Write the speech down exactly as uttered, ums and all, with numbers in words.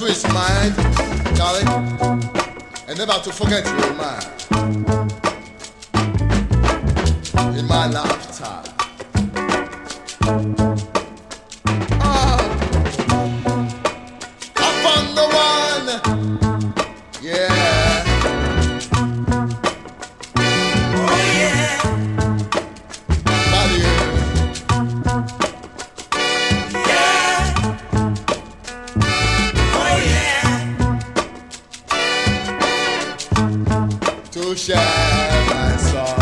his mind, darling, and never to forget your mind in my lifetime. Oh, I found the one, yeah. Oh yeah. Body. To share my song.